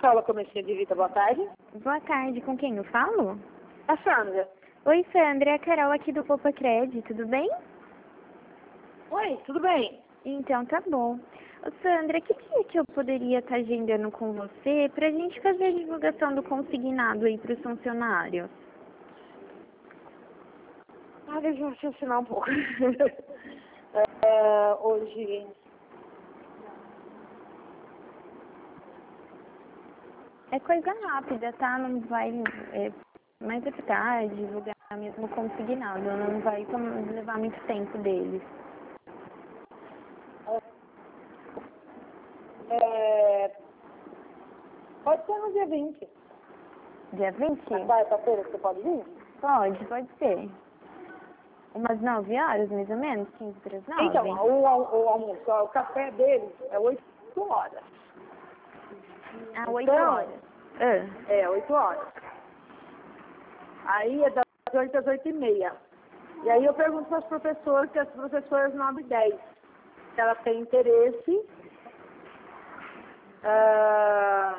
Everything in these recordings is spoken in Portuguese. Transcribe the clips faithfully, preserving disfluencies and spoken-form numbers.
Escola Comercial de Vida, boa tarde. Boa tarde, com quem eu falo? A Sandra. Oi, Sandra, é a Carol aqui do Poupa Cred, tudo bem? Oi, tudo bem? Então, tá bom. Ô, Sandra, que dia que eu poderia estar agendando com você pra gente fazer a divulgação do consignado aí pros funcionários? Ah, deixa eu raciocinar um pouco. é, hoje... É coisa rápida, tá? Não vai é, mais eficaz divulgar mesmo consignado, não vai tom- levar muito tempo deles. É, pode ser no dia vinte. Dia vinte? Na quarta-feira você pode vir? Pode, pode ser. Umas nove horas, mais ou menos? quinze para as nove? Então, o, al- o almoço, ó, o café deles é oito horas. Ah, oito Então, horas. Ah. É, oito horas. Aí é das oito às oito e meia. E aí eu pergunto para as professoras, que as professoras nove e dez, se elas têm interesse ah,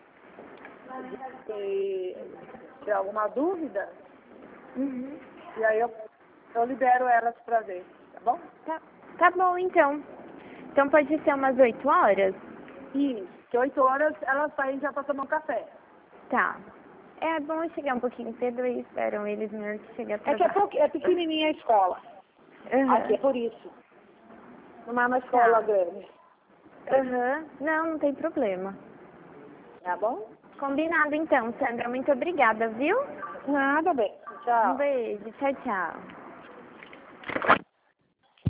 de ter alguma dúvida, Uhum. e aí eu, eu libero elas para ver, tá bom? Tá, tá bom, então. Então pode ser umas oito horas? E que oito horas elas saem já para tomar um café. Tá. É bom eu chegar um pouquinho cedo e esperam eles mesmo que chegar É que é, atrasado. pouqui- é pequenininha a escola. Aham. Aqui é por isso. Não é uma escola Tá. grande. Aham. Não, não tem problema. Tá bom? Combinado então, Sandra. Muito obrigada, viu? Nada bem. Um Tchau. beijo. Tchau, tchau.